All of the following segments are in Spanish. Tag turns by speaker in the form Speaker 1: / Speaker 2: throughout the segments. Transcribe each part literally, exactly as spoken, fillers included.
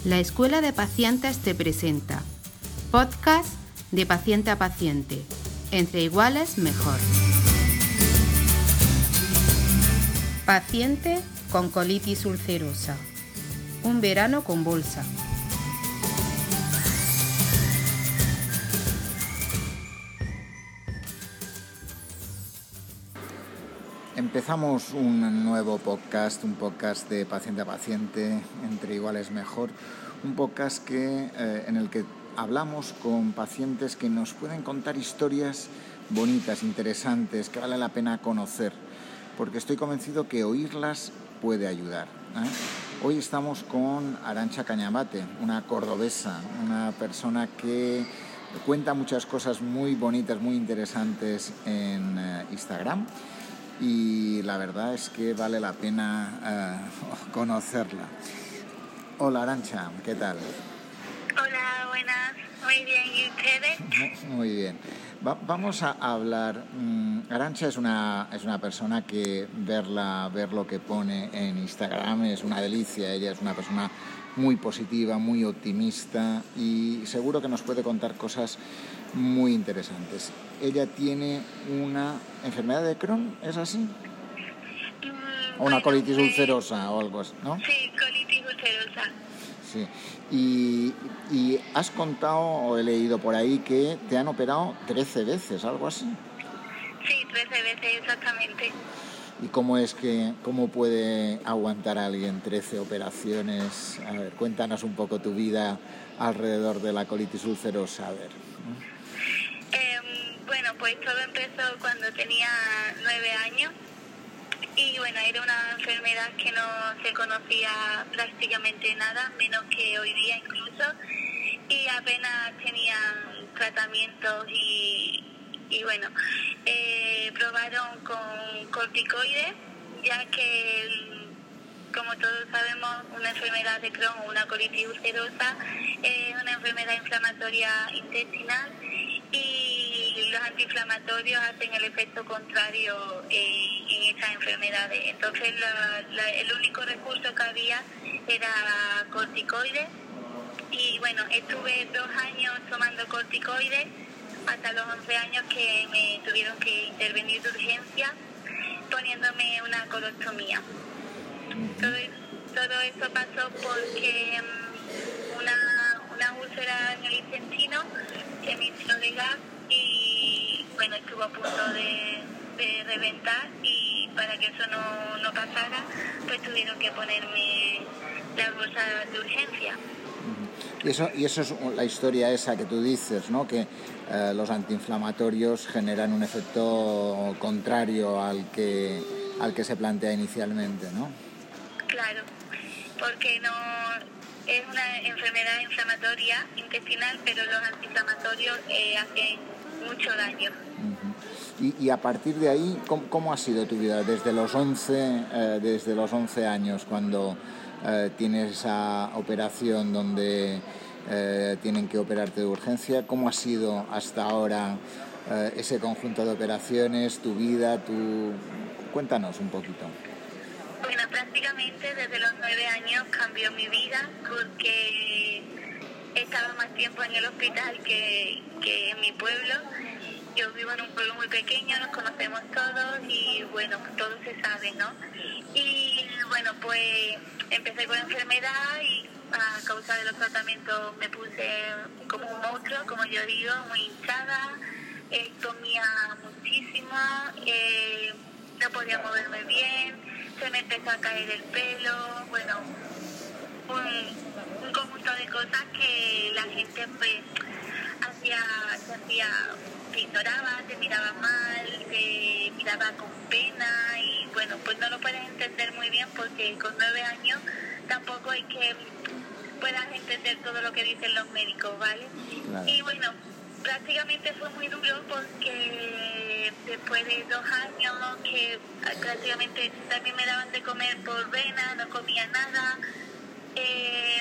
Speaker 1: La Escuela de Pacientes te presenta podcast de paciente a paciente. Entre iguales, mejor. Paciente con colitis ulcerosa. Un verano con bolsa.
Speaker 2: Empezamos un nuevo podcast, un podcast de paciente a paciente, entre iguales mejor, un podcast que, eh, en el que hablamos con pacientes que nos pueden contar historias bonitas, interesantes, que vale la pena conocer, porque estoy convencido que oírlas puede ayudar, ¿eh? Hoy estamos con Arantxa Cañabate, una cordobesa, una persona que cuenta muchas cosas muy bonitas, muy interesantes en eh, Instagram. Y la verdad es que vale la pena uh, conocerla. Hola Arantxa, ¿qué tal?
Speaker 3: Hola, buenas, muy bien, ¿y ustedes?
Speaker 2: Muy bien. Va- vamos a hablar, um, Arantxa es una, es una persona que verla, ver lo que pone en Instagram es una delicia. Ella es una persona muy positiva, muy optimista y seguro que nos puede contar cosas muy interesantes. Ella tiene una enfermedad de Crohn, ¿es así?
Speaker 3: Mm,
Speaker 2: O una
Speaker 3: bueno,
Speaker 2: colitis
Speaker 3: eh,
Speaker 2: ulcerosa o algo así, ¿no?
Speaker 3: Sí, colitis ulcerosa.
Speaker 2: Sí. Y, y has contado, o he leído por ahí, que te han operado trece veces, algo así.
Speaker 3: Sí, trece veces exactamente.
Speaker 2: ¿Y cómo es que, cómo puede aguantar a alguien trece operaciones? A ver, cuéntanos un poco tu vida alrededor de la colitis ulcerosa, a ver.
Speaker 3: Eh, bueno, pues todo empezó cuando tenía nueve años y bueno, era una enfermedad que no se conocía prácticamente nada, menos que hoy día incluso, y apenas tenían tratamientos y, y bueno, eh, probaron con corticoides, ya que el- como todos sabemos, una enfermedad de Crohn o una colitis ulcerosa es una enfermedad inflamatoria intestinal y los antiinflamatorios hacen el efecto contrario eh, en estas enfermedades. Entonces la- la- el único recurso que había era corticoides y bueno, estuve dos años tomando corticoides hasta los once años que me tuvieron que intervenir de urgencia poniéndome una colostomía. Todo, todo eso pasó porque um, una, una úlcera en el intestino se me hizo de gas y bueno, estuvo a punto de, de reventar y para que eso no, no pasara, pues tuvieron que ponerme la bolsa de urgencia.
Speaker 2: Y eso, y eso es la historia esa que tú dices, ¿no? Que eh, los antiinflamatorios generan un efecto contrario al que, al que se plantea inicialmente, ¿no?
Speaker 3: Claro, porque no es una enfermedad inflamatoria intestinal, pero los antiinflamatorios eh, hacen mucho daño.
Speaker 2: Y, y a partir de ahí, ¿cómo, cómo ha sido tu vida desde los once, eh, desde los once años, cuando eh, tienes esa operación donde eh, tienen que operarte de urgencia? ¿Cómo ha sido hasta ahora eh, ese conjunto de operaciones, tu vida, tu... Cuéntanos un poquito.
Speaker 3: Bueno, prácticamente desde los nueve años cambió mi vida porque estaba más tiempo en el hospital que, que en mi pueblo. Yo vivo en un pueblo muy pequeño, nos conocemos todos y bueno, todo se sabe, ¿no? Y bueno, pues empecé con la enfermedad y a causa de los tratamientos me puse como un monstruo, como yo digo, muy hinchada, eh, comía muchísimo, eh, no podía moverme bien, se me empezó a caer el pelo, bueno, un, un conjunto de cosas que la gente pues hacía, se hacía, te ignoraba, te miraba mal, te miraba con pena y bueno, pues no lo puedes entender muy bien porque con nueve años tampoco es que puedas entender todo lo que dicen los médicos, ¿vale?
Speaker 2: Claro.
Speaker 3: Y bueno, prácticamente fue muy duro porque después de dos años que prácticamente también me daban de comer por vena, no comía nada, eh,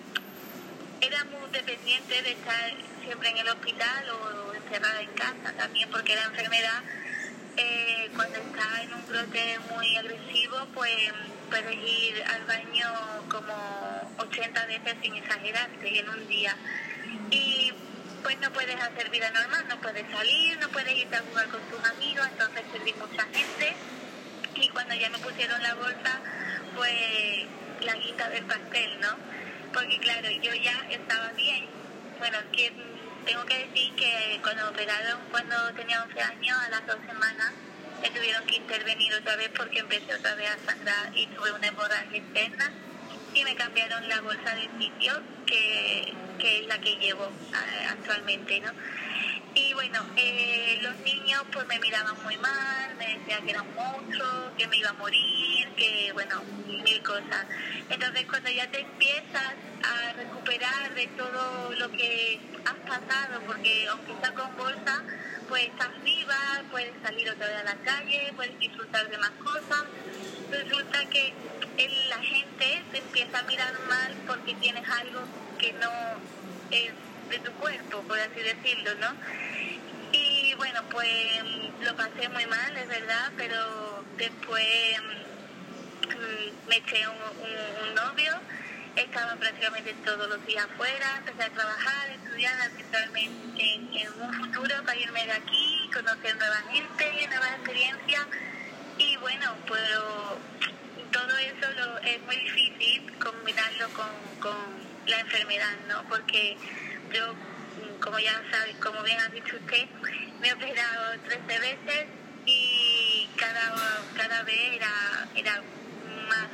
Speaker 3: era muy dependiente de estar siempre en el hospital o encerrada en casa también porque la enfermedad eh, cuando está estás en un brote muy agresivo, pues puedes ir al baño como ochenta veces sin exagerarte en un día. Y pues no puedes hacer vida normal, no puedes salir, no puedes irte a jugar con tus amigos, entonces perdí mucha gente. Y cuando ya me pusieron la bolsa, pues la guita del pastel, ¿no? Porque claro, yo ya estaba bien. Bueno, que tengo que decir que cuando me operaron, cuando tenía once años, a las dos semanas, me tuvieron que intervenir otra vez porque empecé otra vez a sangrar y tuve una hemorragia externa y me cambiaron la bolsa de sitio, que, que es la que llevo uh, actualmente, ¿no? Y bueno, eh, los niños pues me miraban muy mal, me decían que era un monstruo, que me iba a morir, que bueno, mil cosas. Entonces cuando ya te empiezas a recuperar de todo lo que has pasado, porque aunque estás con bolsa, pues estás viva, puedes salir otra vez a la calle, puedes disfrutar de más cosas, resulta que el, la gente te empieza a mirar mal porque tienes algo que no es de tu cuerpo, por así decirlo, ¿no? Y bueno, pues lo pasé muy mal, es verdad, pero después mmm, me eché un, un, un novio, estaba prácticamente todos los días afuera, empecé a trabajar, estudiar, a centrarme en, en, en un futuro para irme de aquí, conocer nueva gente, nuevas experiencias, y bueno, pero todo eso lo, es muy difícil combinarlo con, con la enfermedad, ¿no? Porque yo, como ya sabes, como bien ha dicho usted, me he operado trece veces y cada, cada vez era, era más,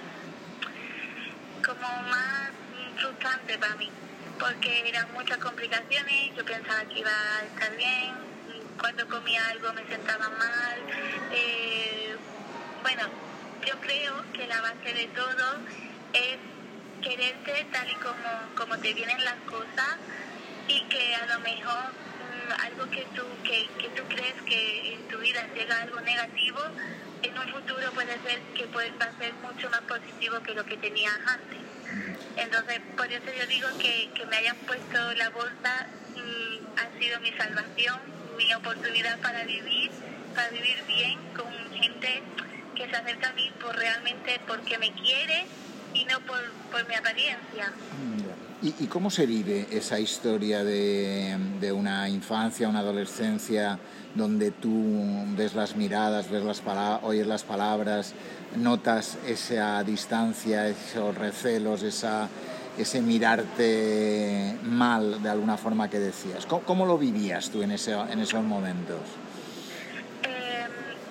Speaker 3: como más frustrante para mí, porque eran muchas complicaciones, yo pensaba que iba a estar bien, cuando comía algo me sentaba mal, eh, bueno, yo creo que la base de todo es quererte tal y como, como te vienen las cosas, y que a lo mejor mmm, algo que tú que, que tú crees que en tu vida llega algo negativo, en un futuro puede ser que puedes ser mucho más positivo que lo que tenías antes. Entonces, por eso yo digo que, que me hayan puesto la bolsa mmm, ha sido mi salvación, mi oportunidad para vivir, para vivir bien con gente que se acerca a mí por realmente porque me quiere y no por, por mi apariencia.
Speaker 2: ¿Y, ¿Y cómo se vive esa historia de, de una infancia, una adolescencia, donde tú ves las miradas, ves las pala- oyes las palabras, notas esa distancia, esos recelos, esa, ese mirarte mal de alguna forma que decías? ¿Cómo, cómo lo vivías tú en, ese, en esos momentos?
Speaker 3: Eh,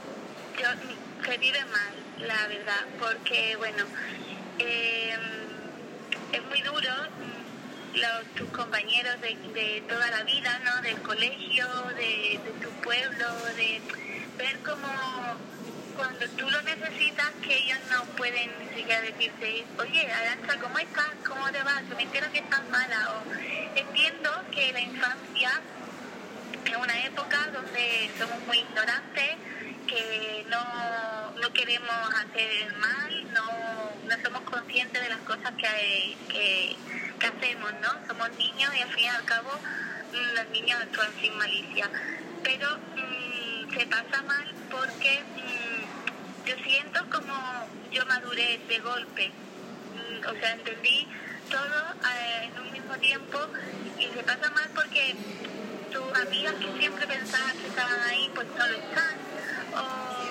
Speaker 3: yo, se vive mal, la verdad, porque bueno, eh, es muy duro. Los, tus compañeros de, de toda la vida, ¿no? Del colegio, de, de tu pueblo, de ver cómo cuando tú lo necesitas, que ellos no pueden ni siquiera decirte, oye, Arantxa, ¿cómo estás? ¿Cómo te va? Que me entero que estás mala. O entiendo que la infancia es una época donde somos muy ignorantes, que no, no queremos hacer el mal, no, no somos conscientes de las cosas que, que, que hacemos, ¿no? Somos niños y al fin y al cabo los niños actúan sin malicia. Pero mmm, se pasa mal porque mmm, yo siento como yo maduré de golpe. Mmm, o sea, entendí todo eh, en un mismo tiempo y se pasa mal porque tus amigas que siempre pensabas que estaban ahí, pues no lo están. O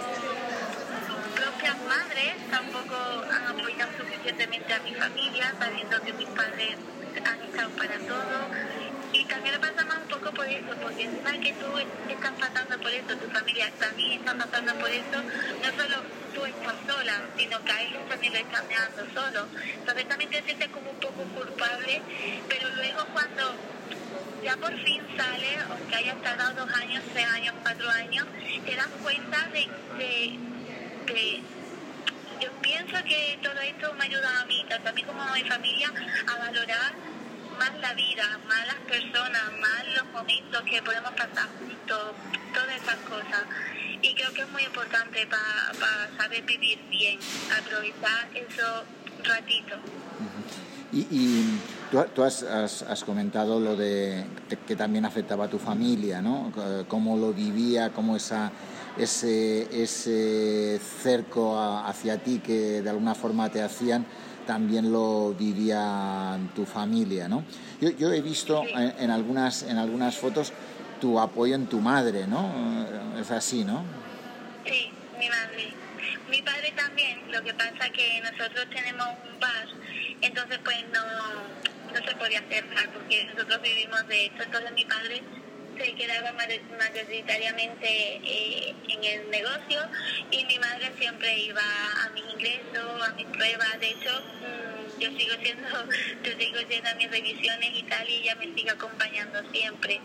Speaker 3: sus propias madres tampoco han apoyado suficientemente a mi familia, sabiendo que mis padres han estado para todo. Y también le pasa más un poco por eso, porque encima que tú estás pasando por eso, tu familia también está pasando por eso, no solo tú estás sola, sino que a ellos también le están dejando solo. Entonces también te sientes como un poco culpable, pero luego cuando ya por fin sale, aunque hayas tardado dos años, tres años, cuatro años, te das cuenta de que yo pienso que todo esto me ayuda a mí, tanto a mí como a mi familia, a valorar más la vida, más las personas, más los momentos que podemos pasar juntos, todas esas cosas. Y creo que es muy importante para pa saber vivir bien, aprovechar esos ratitos.
Speaker 2: Y, y tú, tú has, has, has comentado lo de que también afectaba a tu familia, ¿no? Cómo lo vivía, cómo esa ese, ese cerco a, hacia ti que de alguna forma te hacían, también lo vivía tu familia, ¿no? Yo, yo he visto
Speaker 3: Sí.
Speaker 2: en, en, algunas, en algunas fotos tu apoyo en tu madre, ¿no? Es así, ¿no?
Speaker 3: Sí, mi madre. Mi padre también, lo que pasa que nosotros tenemos un bar, entonces pues no, no se podía hacer nada porque nosotros vivimos de esto, entonces mi padre se quedaba mayoritariamente eh, en el negocio y mi madre siempre iba a mis ingresos, a mis pruebas. De hecho, mmm, yo sigo siendo, yo sigo siendo a mis revisiones y tal, y ella me sigue acompañando siempre.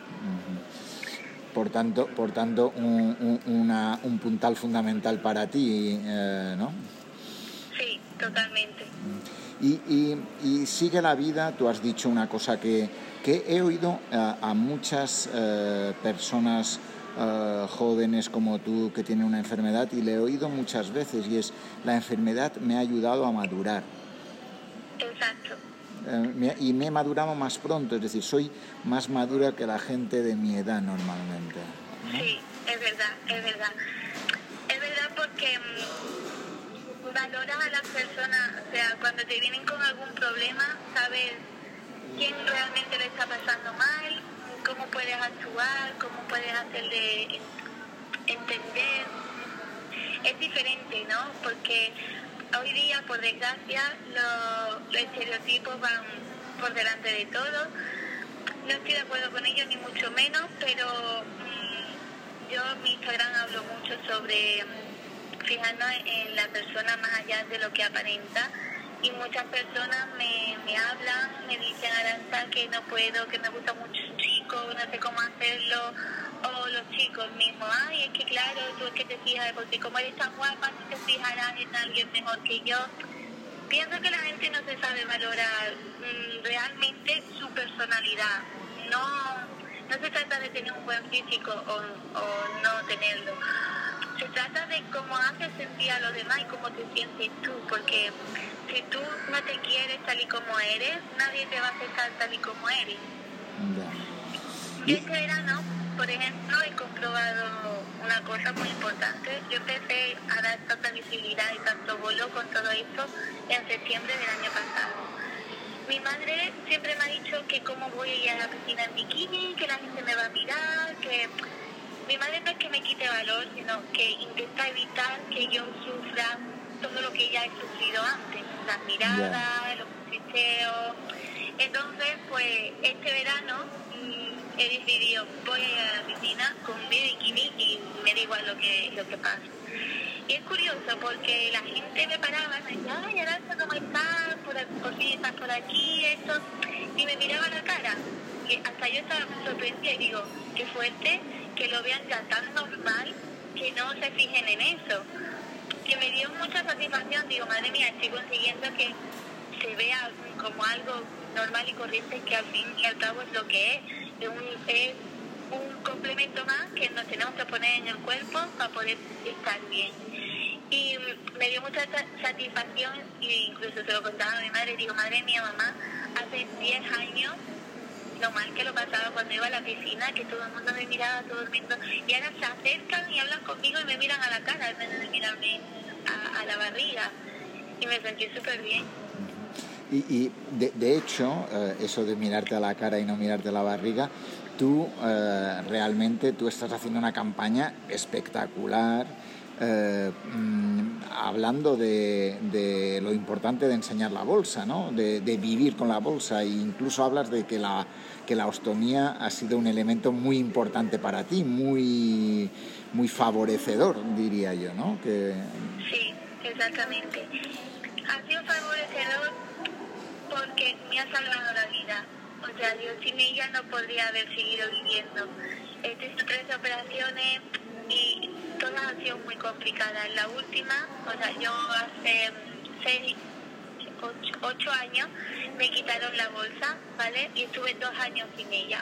Speaker 2: Por tanto, por tanto un, un, una, un puntal fundamental para ti, eh, ¿no?
Speaker 3: Sí, totalmente.
Speaker 2: Y, y, y sigue la vida, tú has dicho una cosa que, que he oído a, a muchas eh, personas eh, jóvenes como tú que tienen una enfermedad, y le he oído muchas veces, y es: la enfermedad me ha ayudado a madurar.
Speaker 3: Exacto.
Speaker 2: Eh, y me he madurado más pronto, es decir, soy más madura que la gente de mi edad normalmente, ¿no?
Speaker 3: Sí, es verdad, es verdad. Es verdad porque mmm, valoras a las personas, o sea, cuando te vienen con algún problema, sabes quién realmente le está pasando mal, cómo puedes actuar, cómo puedes hacerle entender. Es diferente, ¿no? Porque hoy día, por desgracia, los, los estereotipos van por delante de todo. No estoy de acuerdo con ellos, ni mucho menos, pero mmm, yo en mi Instagram hablo mucho sobre mmm, fijarnos en la persona más allá de lo que aparenta. Y muchas personas me, me hablan, me dicen: Arantxa, que no puedo, que me gusta mucho un chico, no sé cómo hacerlo. O los chicos mismos: ay, es que claro, tú es que te fijas, porque como eres tan guapa, tú te fijarás en alguien mejor que yo. Pienso que la gente no se sabe valorar mmm, realmente su personalidad. No, no se trata de tener un buen físico o, o no tenerlo. Se trata de cómo haces sentir a los demás y cómo te sientes tú, porque si tú no te quieres tal y como eres, nadie te va a aceptar tal y como eres.
Speaker 2: Yeah.
Speaker 3: Yo este verano, por ejemplo, he comprobado una cosa muy importante. Yo empecé a dar tanta visibilidad y tanto bolo con todo esto en septiembre del año pasado. Mi madre siempre me ha dicho que cómo voy a ir a la piscina en bikini, que la gente me va a mirar, que... Mi madre no es que me quite valor, sino que intenta evitar que yo sufra todo lo que ya he sufrido antes, las miradas, yeah. los cuchicheos. Entonces, pues, este verano mmm, he decidido, voy a ir a la piscina con mi bikini y me da igual lo que, lo que pasa. Y es curioso porque la gente me paraba y me decía: ay, Arantxa, ¿cómo estás? Por, por fin estás por aquí, esto. Y me miraba la cara. Y hasta yo estaba sorprendida y digo: qué fuerte que lo vean ya tan normal, que no se fijen en eso. Que me dio mucha satisfacción. Digo: madre mía, estoy consiguiendo que se vea como algo normal y corriente, que al fin y al cabo es lo que es. Es un, es un complemento más que nos tenemos que poner en el cuerpo para poder estar bien. Y me dio mucha satisfacción, e incluso se lo contaba a mi madre. Digo: madre mía, mamá, hace diez años lo mal que lo pasaba cuando iba a la piscina, que todo el mundo me miraba, todo el mundo, y ahora se acercan y hablan conmigo y me miran a la cara en vez de mirarme a, a la barriga, y me sentí súper bien.
Speaker 2: Y, y de, de hecho, eh, eso de mirarte a la cara y no mirarte a la barriga, tú eh, realmente tú estás haciendo una campaña espectacular, eh, mmm, hablando de, de lo importante de enseñar la bolsa, ¿no? De, de vivir con la bolsa, e incluso hablas de que la, que la ostomía ha sido un elemento muy importante para ti, muy, muy favorecedor, diría yo, ¿no? Que...
Speaker 3: Sí, exactamente. Ha sido favorecedor porque me ha salvado la vida. O sea, yo sin ella no podría haber seguido viviendo. He hecho tres operaciones y todas han sido muy complicadas. La última, o sea, yo hace seis, ocho, ocho años me quitaron la bolsa, ¿vale? Y estuve dos años sin ella.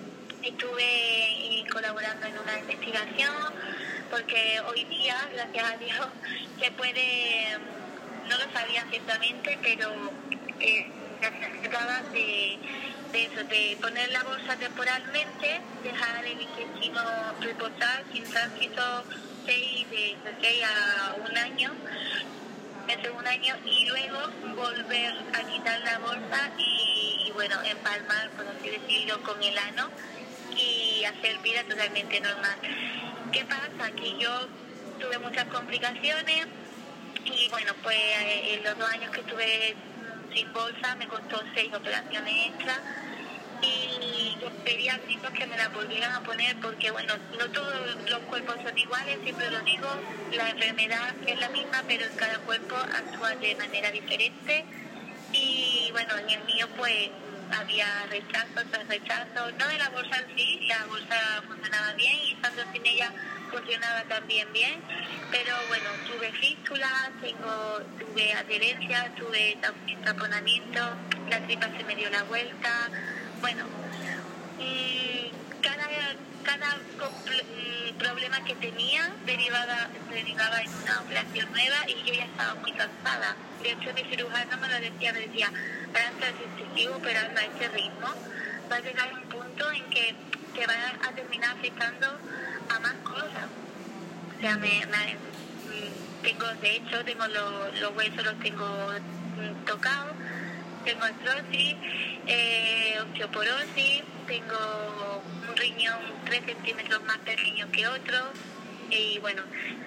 Speaker 3: Estuve colaborando en una investigación, porque hoy día, gracias a Dios, se puede, no lo sabía ciertamente, pero eh, necesitaba de, de eso, de poner la bolsa temporalmente, dejar el intestino reposar sin tránsito seis, de seis a un año, entre un año, y luego volver a quitar la bolsa y, y bueno, empalmar, por así decirlo, con el ano y hacer vida totalmente normal. ¿Qué pasa? Que yo tuve muchas complicaciones y bueno, pues en los dos años que estuve sin bolsa me costó seis operaciones extras y yo pedí a gritos que me la volvieran a poner porque bueno, no todos los cuerpos son iguales, siempre lo digo, la enfermedad es la misma pero en cada cuerpo actúa de manera diferente y bueno, en el mío pues había rechazo tras rechazo, no de la bolsa en sí, la bolsa funcionaba bien y estando sin ella funcionaba también bien, pero bueno, tuve fístulas, tengo, tuve adherencia, tuve taponamiento, la tripa se me dio la vuelta, bueno, y cada, cada problema que tenía derivaba, derivaba en una operación nueva y yo ya estaba muy cansada. De hecho, mi cirujano me lo decía, me decía, Arancha, es excesivo operando a este ritmo, va a llegar un punto en que te va a terminar afectando a más cosas. O sea, me, me, tengo, de hecho, tengo los, los huesos, los tengo tocados, tengo artrosis, eh, osteoporosis, tengo un riñón tres centímetros más pequeño que otro, y bueno,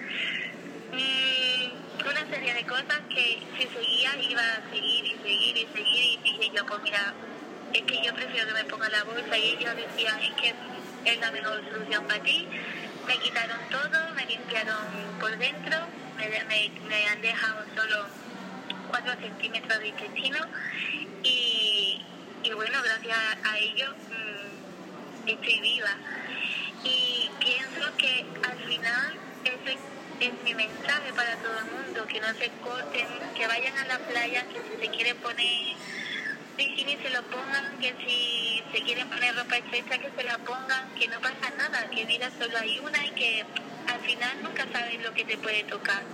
Speaker 3: mmm, una serie de cosas que si seguía iba a seguir y seguir y seguir, y dije yo, pues mira, es que yo prefiero que me ponga la bolsa, y ellos decían, es que es la mejor solución para ti. Me quitaron todo, me limpiaron por dentro, me, me, me han dejado solo cuatro centímetros de intestino y, y bueno, gracias a ello mmm, estoy viva. Y pienso que al final ese es mi mensaje para todo el mundo, que no se corten, que vayan a la playa, que si se quieren poner bikini se lo pongan, que si se quieren poner ropa estrecha que se la pongan, que no pasa nada, que vida solo hay una y que al final nunca sabes lo que te puede tocar.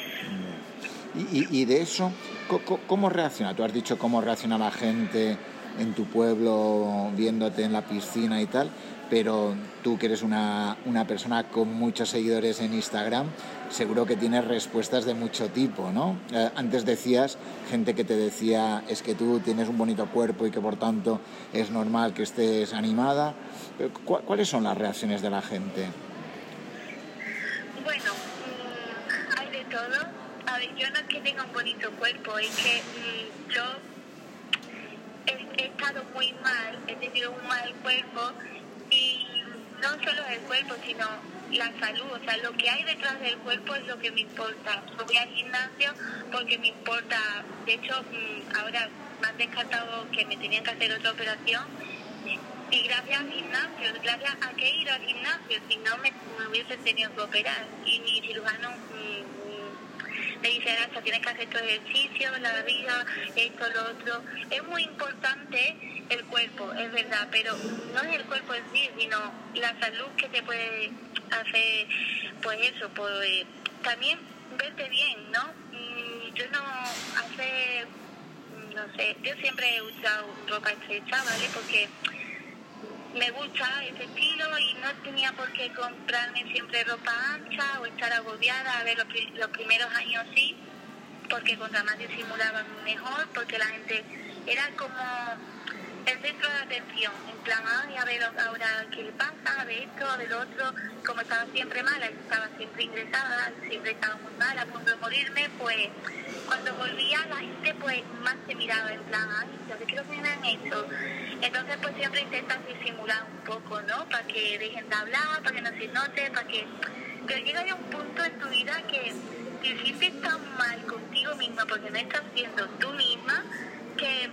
Speaker 2: Y, y, y de eso, ¿cómo, ¿cómo reacciona? Tú has dicho cómo reacciona la gente en tu pueblo viéndote en la piscina y tal, pero tú que eres una, una persona con muchos seguidores en Instagram, seguro que tienes respuestas de mucho tipo, ¿no? Eh, antes decías, gente que te decía, es que tú tienes un bonito cuerpo y que por tanto es normal que estés animada. ¿Cu- ¿Cuáles son las reacciones de la gente?
Speaker 3: Bueno, mmm, hay de todo. A ver, yo no es que tenga un bonito cuerpo, es que mmm, yo he, he estado muy mal, he tenido un mal cuerpo y no solo el cuerpo, sino la salud, o sea, lo que hay detrás del cuerpo es lo que me importa. Yo voy al gimnasio porque me importa, de hecho, mmm, ahora me han descartado que me tenían que hacer otra operación y gracias al gimnasio, gracias a que he ido al gimnasio, si no me, me hubiese tenido que operar y mi cirujano mmm, me dice, Arancha, tienes que hacer tu ejercicio, la vida, esto, lo otro. Es muy importante el cuerpo, es verdad, pero no es el cuerpo en sí, sino la salud que te puede hacer, pues eso, pues también verte bien, ¿no? Yo no hace, no sé, yo siempre he usado ropa estrecha, ¿vale? Porque me gusta ese estilo y no tenía por qué comprarme siempre ropa ancha o estar agobiada. A ver, los, los primeros años sí, porque contra más disimulaban mejor, porque la gente era como el centro de atención, en plan, ay, a ver ahora qué le pasa, de esto, de lo otro. Como estaba siempre mala, estaba siempre ingresada, siempre estaba muy mala, a punto de morirme, pues cuando volvía la gente pues más se miraba en plan, ay, yo creo que me han hecho. Entonces pues siempre intentas disimular un poco, ¿no? Para que dejen de hablar, para que no se note, para que... Pero llega ya un punto en tu vida que te sientes tan mal contigo misma porque no estás siendo tú misma que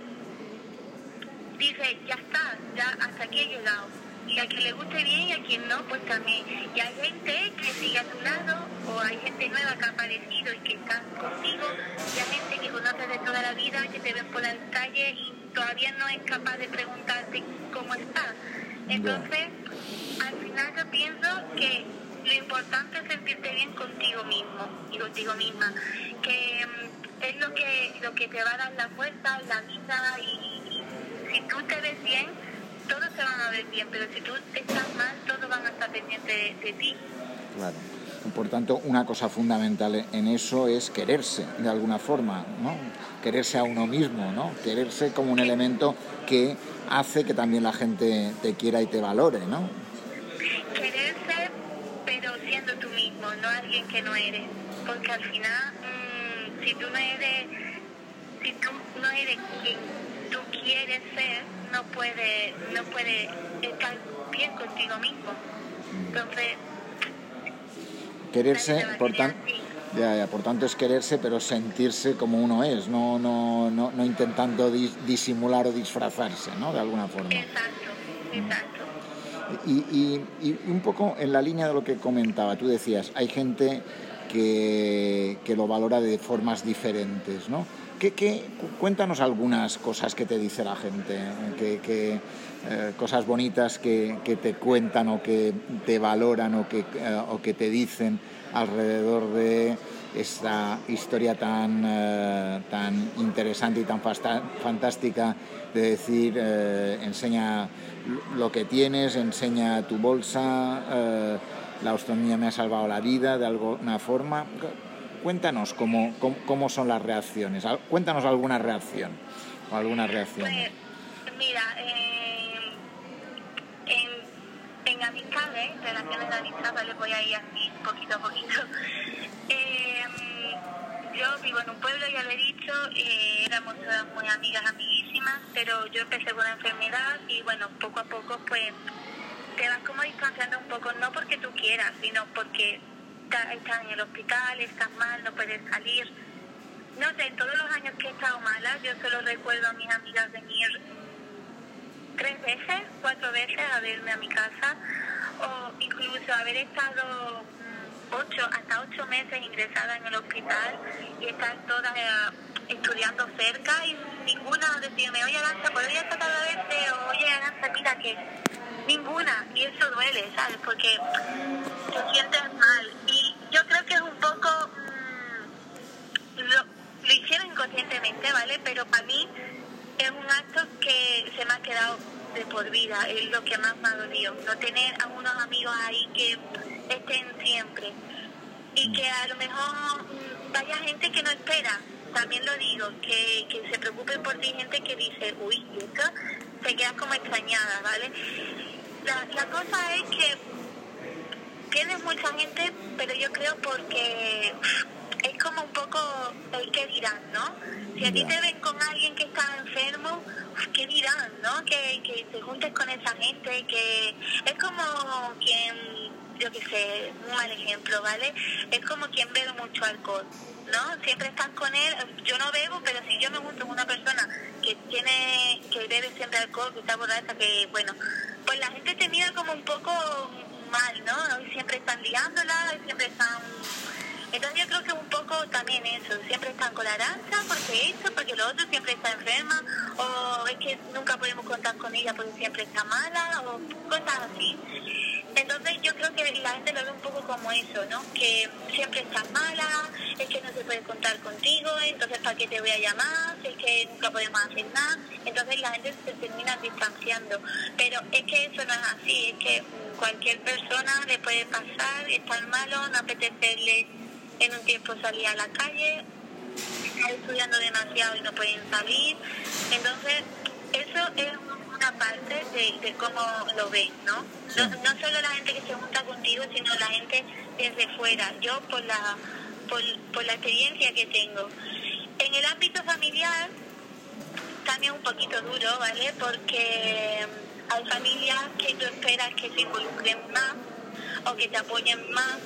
Speaker 3: dices, ya está, ya hasta aquí he llegado. Y a quien le guste bien y a quien no, pues también. Y hay gente que sigue a tu lado, o hay gente nueva que ha aparecido y que está contigo, y hay gente que conoces de toda la vida, que te ven por la calle y todavía no es capaz de preguntarte cómo estás. Entonces, al final yo pienso que lo importante es sentirte bien contigo mismo y contigo misma, que um, es lo que, lo que te va a dar la fuerza, la vida, y, y si tú te ves bien, todos se van a ver bien, pero si tú estás mal, todos van a estar pendientes de, de ti.
Speaker 2: Claro. Por tanto, una cosa fundamental en eso es quererse, de alguna forma, ¿no? Quererse a uno mismo, ¿no? Quererse como un elemento que hace que también la gente te quiera y te valore, ¿no?
Speaker 3: Quererse, pero siendo tú mismo, no alguien que no eres. Porque al final, mmm, si tú no eres, si tú no eres quien tú quieres ser, no puedes, no puedes estar bien contigo mismo. Entonces,
Speaker 2: quererse, por tanto, ya, ya, por tanto es quererse, pero sentirse como uno es, no, no, no, no intentando dis, disimular o disfrazarse, ¿no? De alguna forma.
Speaker 3: Exacto, exacto.
Speaker 2: Y, y, y un poco en la línea de lo que comentaba, tú decías, hay gente que, que lo valora de formas diferentes, ¿no? ¿Qué, qué, cuéntanos algunas cosas que te dice la gente, que, que, eh, cosas bonitas que, que te cuentan o que te valoran o que, eh, o que te dicen alrededor de esta historia tan, eh, tan interesante y tan fasta, fantástica de decir, eh, enseña lo que tienes, enseña tu bolsa, eh, la osteotomía me ha salvado la vida de alguna forma. Cuéntanos cómo, cómo, cómo son las reacciones. Cuéntanos alguna reacción o algunas reacciones.
Speaker 3: Pues, mira, eh, en, en amistades, relaciones de amistad, les voy a ir así poquito a poquito. Eh, yo vivo en un pueblo, ya lo he dicho, eh, éramos todas muy amigas, amiguísimas, pero yo empecé con la enfermedad y bueno, poco a poco pues te vas como distanciando un poco, no porque tú quieras, sino porque estás en el hospital, estás mal, no puedes salir. No sé, en todos los años que he estado mala, yo solo recuerdo a mis amigas venir tres veces, cuatro veces a verme a mi casa, o incluso haber estado ocho, hasta ocho meses ingresada en el hospital y estar todas eh, estudiando cerca y ninguna decirme, oye Arancha, ¿podría tratar de verte? O oye Arancha, mira que ninguna, y eso duele, ¿sabes? Porque te sientes mal. Y yo creo que es un poco, mmm, lo, lo hicieron inconscientemente, ¿vale? Pero para mí es un acto que se me ha quedado de por vida, es lo que más me ha dolido, no tener a unos amigos ahí que estén siempre y que a lo mejor mmm, vaya gente que no espera, también lo digo, que, que se preocupe por ti, gente que dice, uy, esto, te quedas como extrañada, ¿vale? La, la cosa es que tienes mucha gente, pero yo creo porque es como un poco el qué dirán, ¿no? Si a ti te ven con alguien que está enfermo, ¿qué dirán, no? Que, que te juntes con esa gente, que es como quien, yo qué sé, un mal ejemplo, ¿vale? Es como quien bebe mucho alcohol, ¿no? Siempre estás con él, yo no bebo, pero si yo me junto con una persona que tiene, que bebe siempre alcohol, que está borracha, que bueno, pues la gente te mira como un poco mal, ¿no? Y siempre están liándola, siempre están... Entonces yo creo que un poco también eso, siempre están con la Arancha, porque esto, porque lo otro, siempre está enferma, o es que nunca podemos contar con ella porque siempre está mala, o cosas así. Entonces yo creo que la gente lo ve un poco como eso, ¿no? Que siempre estás mala, es que no se puede contar contigo, entonces ¿para qué te voy a llamar? Es que nunca podemos hacer nada. Entonces la gente se termina distanciando. Pero es que eso no es así, es que cualquier persona le puede pasar, estar malo, no apetecerle en un tiempo salir a la calle, estar estudiando demasiado y no pueden salir. Entonces eso es una parte de, de cómo lo ven, ¿no?
Speaker 2: Sí.
Speaker 3: ¿no? No solo la gente que se junta contigo, sino la gente desde fuera. Yo por la, por, por la experiencia que tengo. En el ámbito familiar también un poquito duro, ¿vale? Porque hay familias que tú esperas que se involucren más o que te apoyen más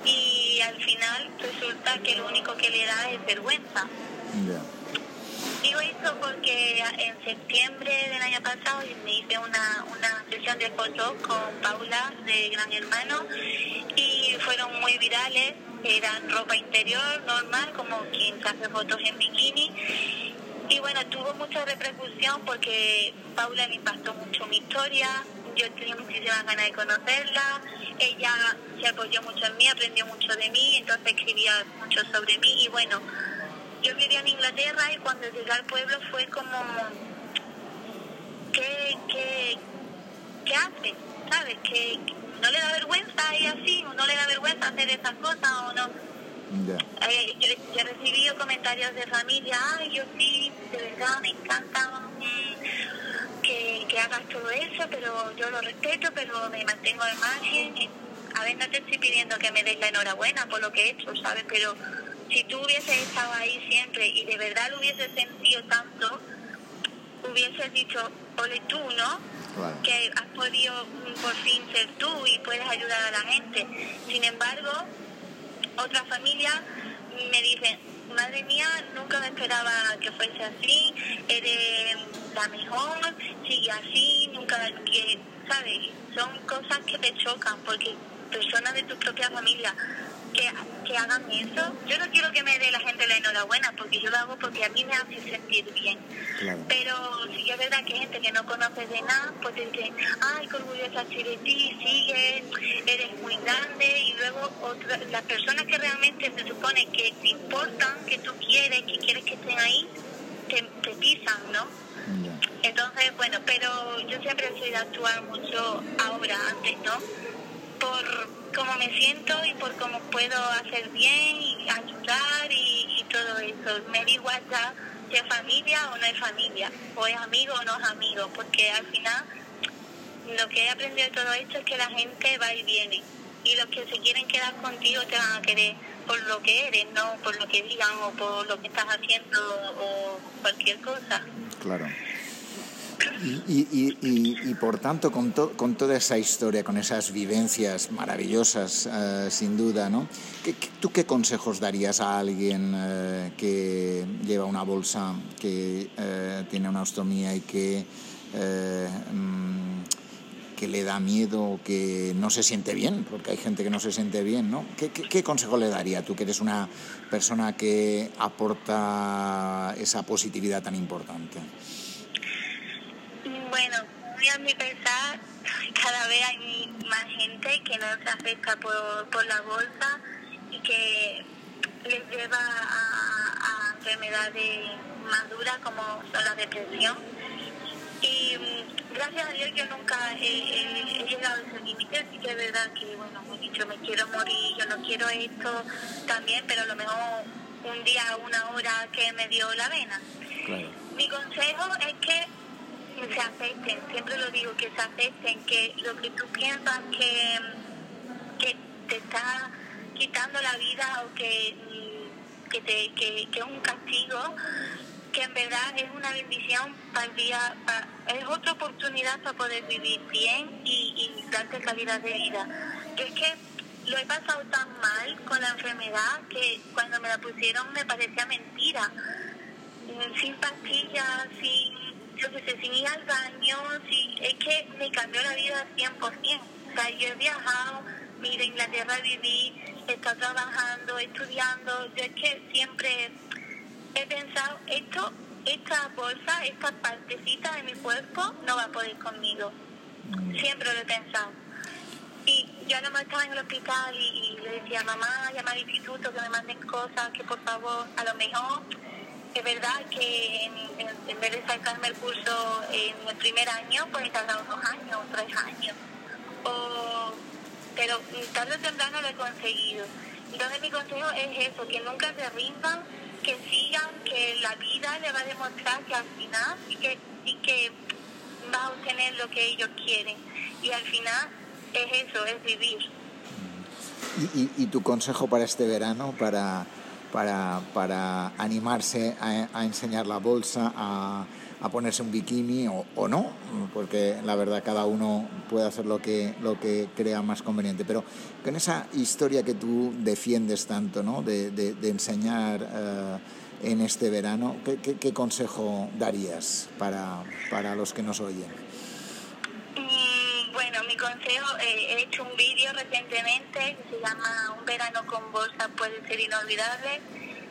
Speaker 3: y al final resulta que lo único que le da es vergüenza.
Speaker 2: Yeah.
Speaker 3: Digo esto porque en septiembre del año pasado me hice una, una sesión de fotos con Paula de Gran Hermano y fueron muy virales, eran ropa interior normal, como quien se hace fotos en bikini. Y bueno, tuvo mucha repercusión porque Paula le impactó mucho mi historia, yo tenía muchísimas ganas de conocerla, ella se apoyó mucho en mí, aprendió mucho de mí, entonces escribía mucho sobre mí y bueno, yo vivía en Inglaterra y cuando llegué al pueblo fue como, ¿qué, qué, qué hace? ¿Sabes? ¿Qué, no le da vergüenza y así, o no le da vergüenza hacer esas cosas, o no. Yeah. Eh, yo, yo he recibido comentarios de familia, ay, yo sí, de verdad me encanta mm, que, que hagas todo eso, pero yo lo respeto, pero me mantengo al margen. A ver, no te estoy pidiendo que me des la enhorabuena por lo que he hecho, ¿sabes? Pero si tú hubieses estado ahí siempre y de verdad lo hubieses sentido tanto, hubieses dicho, ole tú, ¿no? Claro. Que has podido por fin ser tú y puedes ayudar a la gente. Sin embargo, otras familias me dicen, madre mía, nunca me esperaba que fuese así, eres la mejor, sigue así, nunca, que, ¿sabes? Son cosas que te chocan porque personas de tu propia familia que, que hagan eso. Yo no quiero que me dé la gente la enhorabuena porque yo lo hago porque a mí me hace sentir bien. Claro. Pero si es verdad que hay gente que no conoce de nada, pues te dicen, ay, qué orgullosa estoy de ti, sigue, eres muy grande. Y luego otra, las personas que realmente se supone que te importan, que tú quieres, que quieres que estén ahí, te, te pisan, ¿no? Yeah. Entonces, bueno, pero yo siempre soy de actuar mucho ahora, antes, ¿no? Por cómo me siento y por cómo puedo hacer bien y ayudar y, y todo eso. Me da igual ya si es familia o no es familia, o es amigo o no es amigo, porque al final lo que he aprendido de todo esto es que la gente va y viene, y los que se quieren quedar contigo te van a querer por lo que eres, no por lo que digan o por lo que estás haciendo o cualquier cosa.
Speaker 2: Claro. Y, y, y, y por tanto, con, to, con toda esa historia, con esas vivencias maravillosas, eh, sin duda, ¿no? ¿Qué, qué, ¿Tú qué consejos darías a alguien eh, que lleva una bolsa, que eh, tiene una ostomía y que, eh, que le da miedo, que no se siente bien? Porque hay gente que no se siente bien, ¿no? ¿Qué, qué, qué consejo le darías tú, que eres una persona que aporta esa positividad tan importante?
Speaker 3: Bueno, muy a mi pesar, cada vez hay más gente que no se afecta por, por la bolsa y que les lleva a, a enfermedades más duras como son la depresión. Y gracias a Dios yo nunca he, he, he llegado a ese límite, así que es verdad que, bueno, he dicho, me quiero morir, yo no quiero esto también, pero a lo mejor un día, una hora que me dio la vena. Claro. Mi consejo es que se acepten, siempre lo digo, que se acepten, que lo que tú piensas que, que te está quitando la vida o que, que, te, que, que es un castigo, que en verdad es una bendición para el día, para, es otra oportunidad para poder vivir bien y, y darte calidad de vida. Que es que lo he pasado tan mal con la enfermedad que cuando me la pusieron me parecía mentira, sin pastillas, sin yo que sé, sin ir al baño, sí, es que me cambió la vida cien por ciento. O sea, yo he viajado, mira, en Inglaterra viví, he estado trabajando, estudiando, yo es que siempre he pensado, esto, esta bolsa, esta partecita de mi cuerpo no va a poder conmigo. Siempre lo he pensado. Y yo a lo mejor estaba en el hospital y, y le decía, mamá, llama al instituto, que me manden cosas, que por favor, a lo mejor... Es verdad que en, en, en vez de sacarme el curso en el primer año, pues he tardado dos años, tres años. O, pero tarde o temprano lo he conseguido. Entonces mi consejo es eso, que nunca se rindan, que sigan, que la vida les va a demostrar que al final sí que, sí que va a obtener lo que ellos quieren. Y al final es eso, es vivir.
Speaker 2: ¿Y, y, y tu consejo para este verano, para... Para, para animarse a, a enseñar la bolsa, a, a ponerse un bikini o, o no, porque la verdad cada uno puede hacer lo que, lo que crea más conveniente, pero con esa historia que tú defiendes tanto, ¿no? de, de, de enseñar uh, en este verano, ¿qué, qué, qué consejo darías para, para los que nos oyen?
Speaker 3: Bueno, mi consejo, eh, he hecho un vídeo recientemente que se llama Un verano con bolsa puede ser inolvidable,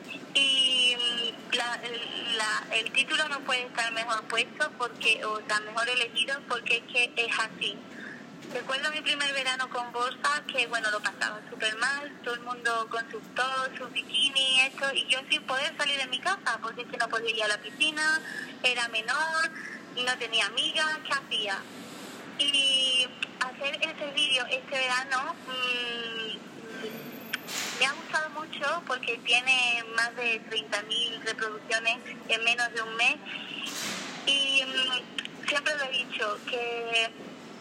Speaker 3: y la, la, el título no puede estar mejor puesto porque o está mejor elegido porque es que es así. Recuerdo mi primer verano con bolsa, que bueno, lo pasaba súper mal, todo el mundo con sus tops, sus bikini, esto, y yo sin poder salir de mi casa porque es que no podía ir a la piscina, era menor, no tenía amigas, ¿qué hacía? Y al hacer ese vídeo este verano mmm, me ha gustado mucho porque tiene más de treinta mil reproducciones en menos de un mes. Y mmm, siempre lo he dicho, que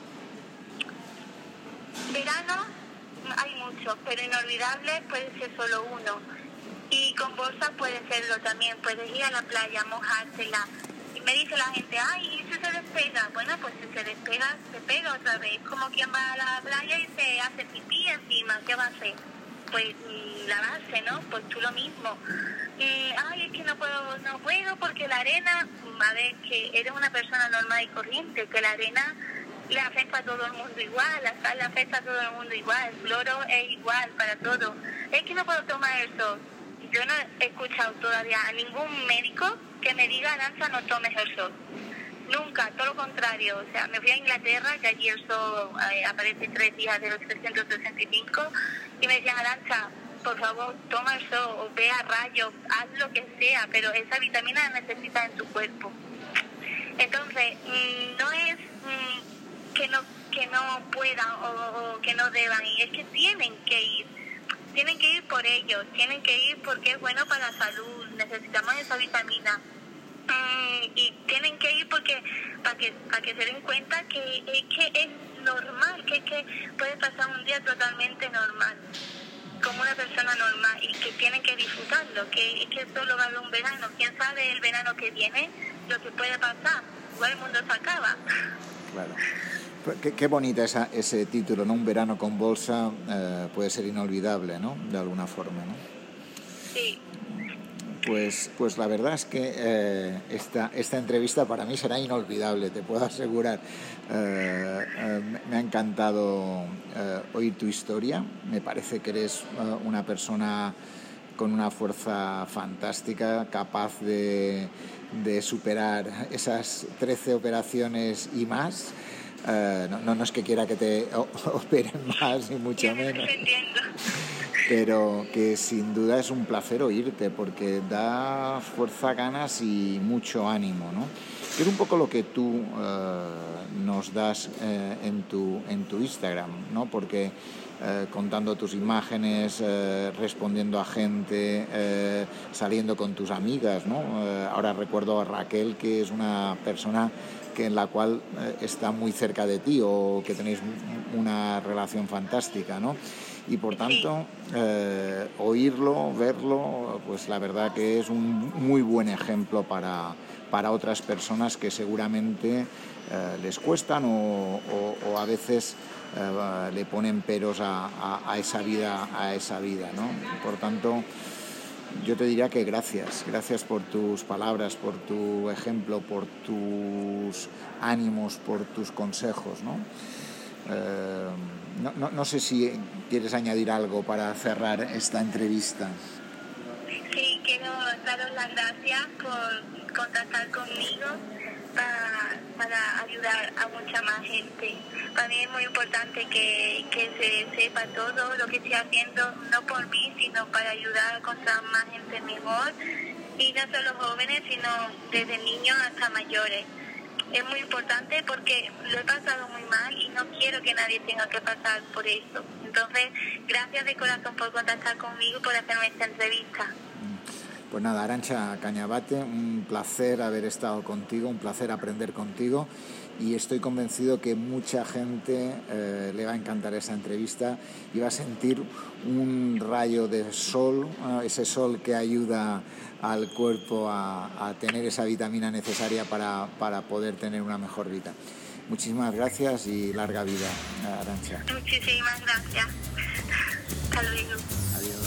Speaker 3: verano hay muchos, pero inolvidable puede ser solo uno. Y con bolsa puede serlo también, puedes ir a la playa, mojársela. Y me dice la gente, ay, ¿y si se despega? Bueno, pues si se despega, se pega otra vez. Como quien va a la playa y se hace pipí encima, ¿qué va a hacer? Pues lavarse, ¿no? Pues tú lo mismo. Y, ay, es que no puedo, no puedo porque la arena, a ver, que eres una persona normal y corriente, que la arena le afecta a todo el mundo igual, la sal le afecta a todo el mundo igual, el cloro es igual para todo. Es que no puedo tomar el sol. Yo no he escuchado todavía a ningún médico que me diga, Arantxa, no tomes el sol. Nunca, todo lo contrario. O sea, me fui a Inglaterra, que allí el sol eh, aparece tres días de los trescientos sesenta y cinco, y me decían, Arantxa, por favor, toma el sol, o ve a rayos, haz lo que sea, pero esa vitamina la necesitas en tu cuerpo. Entonces, mmm, no es mmm, que no que no puedan o, o que no deban ir, es que tienen que ir. Tienen que ir por ellos, tienen que ir porque es bueno para la salud, necesitamos esa vitamina. Mm, y tienen que ir porque para que para que se den cuenta que es que es normal, que es que puede pasar un día totalmente normal, como una persona normal, y que tienen que disfrutarlo, que es que solo va a haber un verano. ¿Quién sabe el verano que viene lo que puede pasar? Igual el mundo se acaba.
Speaker 2: Claro. Qué, qué bonita esa, ese título, ¿no? Un verano con bolsa eh, puede ser inolvidable, ¿no? De alguna forma, ¿no?
Speaker 3: Sí.
Speaker 2: Pues, pues la verdad es que eh, esta, esta entrevista para mí será inolvidable, te puedo asegurar. Eh, eh, me ha encantado eh, oír tu historia. Me parece que eres eh, una persona con una fuerza fantástica, capaz de, de superar esas trece operaciones y más. Uh, no, no, no es que quiera que te operen más, ni mucho menos, pero que sin duda es un placer oírte porque da fuerza, ganas y mucho ánimo, ¿no? Que es un poco lo que tú uh, nos das uh, en, tu, en tu Instagram, ¿no? Porque uh, contando tus imágenes, uh, respondiendo a gente, uh, saliendo con tus amigas, ¿no? Uh, ahora recuerdo a Raquel, que es una persona que en la cual eh, está muy cerca de ti o que tenéis una relación fantástica, ¿no? Y por tanto, eh, oírlo, verlo, pues la verdad que es un muy buen ejemplo para, para otras personas que seguramente eh, les cuestan o, o, o a veces eh, le ponen peros a, a, a esa vida, a esa vida, ¿no? Por tanto, yo te diría que gracias, gracias por tus palabras, por tu ejemplo, por tus ánimos, por tus consejos, ¿no? Eh, no, no, no sé si quieres añadir algo para cerrar esta entrevista.
Speaker 3: Sí, quiero daros las gracias por contactar conmigo para, para ayudar a mucha más gente. Para mí es muy importante que, que se sepa todo lo que estoy haciendo, no por mí, sino para ayudar a encontrar más gente mejor, y no solo jóvenes, sino desde niños hasta mayores. Es muy importante porque lo he pasado muy mal y no quiero que nadie tenga que pasar por eso. Entonces, gracias de corazón por contactar conmigo, por hacerme esta entrevista.
Speaker 2: Pues nada, Arantxa Cañabate, un placer haber estado contigo, un placer aprender contigo, y estoy convencido que mucha gente eh, le va a encantar esa entrevista y va a sentir un rayo de sol, eh, ese sol que ayuda al cuerpo a, a tener esa vitamina necesaria para, para poder tener una mejor vida. Muchísimas gracias y larga vida, Arantxa.
Speaker 3: Muchísimas gracias. Hasta luego.
Speaker 2: Adiós.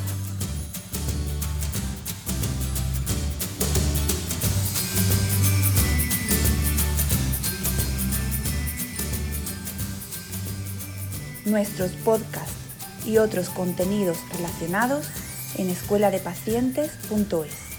Speaker 4: Nuestros podcasts y otros contenidos relacionados en escuela de pacientes punto es.